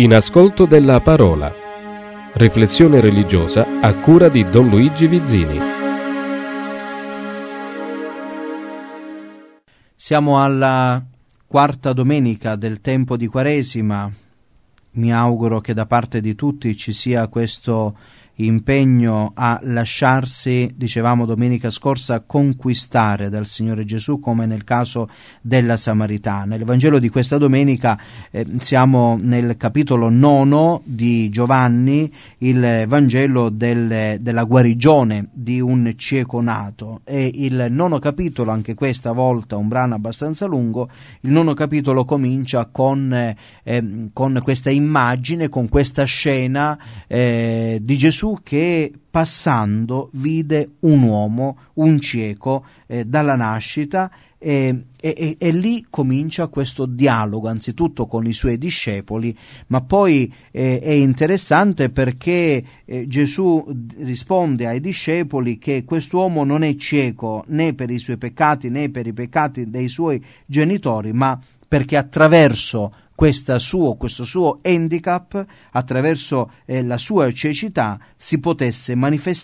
In ascolto della parola. Riflessione religiosa a cura di Don Luigi Vizzini. Siamo alla quarta domenica del tempo di Quaresima. Mi auguro che da parte di tutti ci sia questo impegno a lasciarsi, dicevamo domenica scorsa, conquistare dal Signore Gesù, come nel caso della Samaritana. Il Vangelo di questa domenica, siamo nel capitolo 9 di Giovanni, il Vangelo della guarigione di un cieco nato. E il 9 capitolo, anche questa volta un brano abbastanza lungo, il 9 capitolo comincia con questa immagine, con questa scena di Gesù che passando vide un uomo, un cieco, dalla nascita, e lì comincia questo dialogo anzitutto con i suoi discepoli, ma poi è interessante perché Gesù risponde ai discepoli che quest'uomo non è cieco né per i suoi peccati né per i peccati dei suoi genitori, ma perché attraverso questo suo handicap, attraverso la sua cecità, si potessero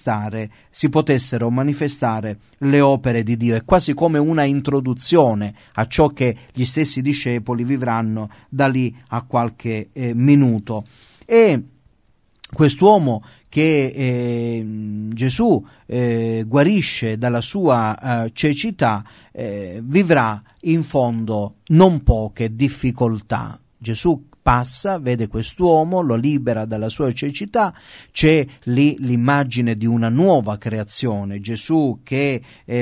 manifestare le opere di Dio. È quasi come una introduzione a ciò che gli stessi discepoli vivranno da lì a qualche minuto. E quest'uomo che Gesù guarisce dalla sua cecità vivrà in fondo non poche difficoltà. Gesù passa, vede quest'uomo, lo libera dalla sua cecità, c'è lì l'immagine di una nuova creazione. Gesù che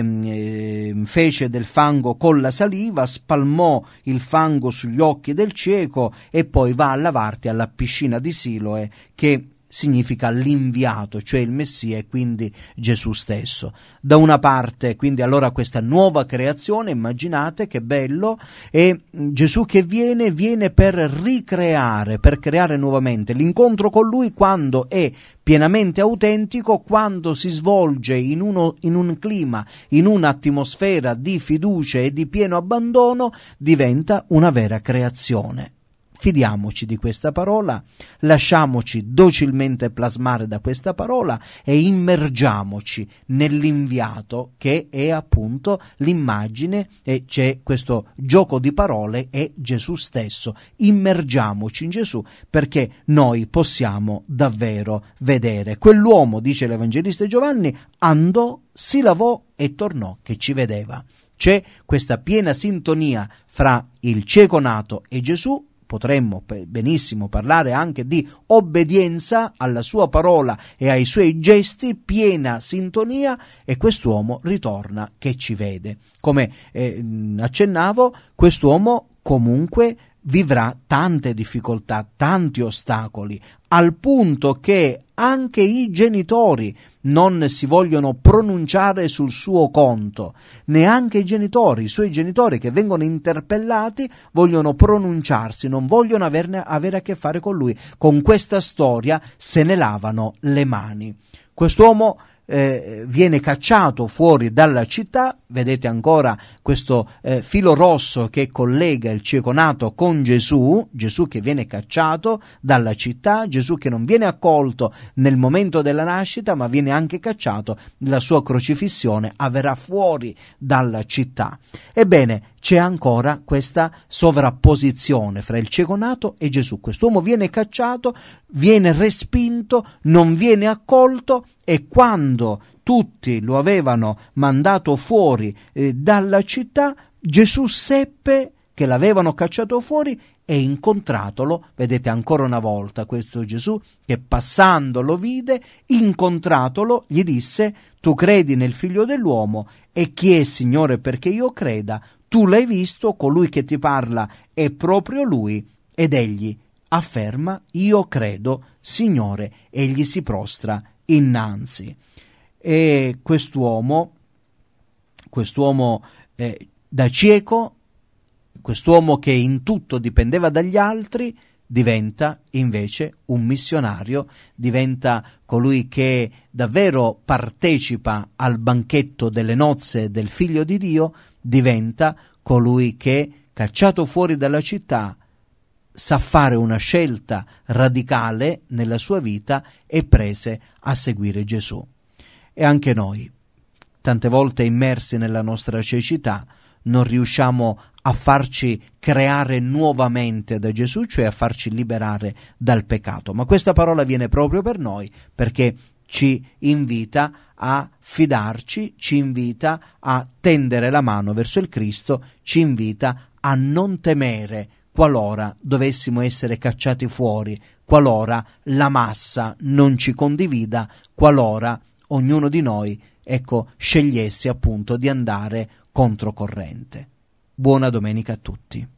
fece del fango con la saliva, spalmò il fango sugli occhi del cieco e poi va a lavarti alla piscina di Siloe, che significa l'inviato, cioè il Messia, e quindi Gesù stesso. Da una parte, quindi, allora questa nuova creazione, immaginate che bello, e Gesù che viene per ricreare, per creare nuovamente l'incontro con Lui quando è pienamente autentico, quando si svolge in un clima, in un'atmosfera di fiducia e di pieno abbandono, diventa una vera creazione. Fidiamoci di questa parola, lasciamoci docilmente plasmare da questa parola e immergiamoci nell'inviato, che è appunto l'immagine, e c'è questo gioco di parole, è Gesù stesso. Immergiamoci in Gesù perché noi possiamo davvero vedere. Quell'uomo, dice l'Evangelista Giovanni, andò, si lavò e tornò che ci vedeva. C'è questa piena sintonia fra il cieco nato e Gesù. Potremmo benissimo parlare anche di obbedienza alla sua parola e ai suoi gesti, piena sintonia, e quest'uomo ritorna che ci vede. Come accennavo, quest'uomo comunque vivrà tante difficoltà, tanti ostacoli, al punto che anche i genitori non si vogliono pronunciare sul suo conto, neanche i suoi genitori che vengono interpellati vogliono pronunciarsi, non vogliono avere a che fare con lui. Con questa storia se ne lavano le mani. Quest'uomo viene cacciato fuori dalla città. Vedete ancora questo filo rosso che collega il cieco nato con Gesù che viene cacciato dalla città, Gesù che non viene accolto nel momento della nascita, ma viene anche cacciato. La sua crocifissione avverrà fuori dalla città. Ebbene, c'è ancora questa sovrapposizione fra il cieco nato e Gesù. Quest'uomo viene cacciato, viene respinto, non viene accolto, e quando tutti lo avevano mandato fuori dalla città, Gesù seppe che l'avevano cacciato fuori e incontratolo. Vedete ancora una volta questo Gesù che passando lo vide, incontratolo, gli disse: tu credi nel Figlio dell'uomo? E chi è, Signore, perché io creda? Tu l'hai visto, colui che ti parla è proprio lui. Ed egli afferma: io credo, Signore, e gli si prostra innanzi. E quest'uomo da cieco, quest'uomo che in tutto dipendeva dagli altri, diventa invece un missionario, diventa colui che davvero partecipa al banchetto delle nozze del Figlio di Dio, diventa colui che, cacciato fuori dalla città, sa fare una scelta radicale nella sua vita e prese a seguire Gesù. E anche noi, tante volte immersi nella nostra cecità, non riusciamo a farci creare nuovamente da Gesù, cioè a farci liberare dal peccato. Ma questa parola viene proprio per noi, perché ci invita a fidarci, ci invita a tendere la mano verso il Cristo, ci invita a non temere qualora dovessimo essere cacciati fuori, qualora la massa non ci condivida, qualora ognuno di noi, scegliesse appunto di andare controcorrente. Buona domenica a tutti.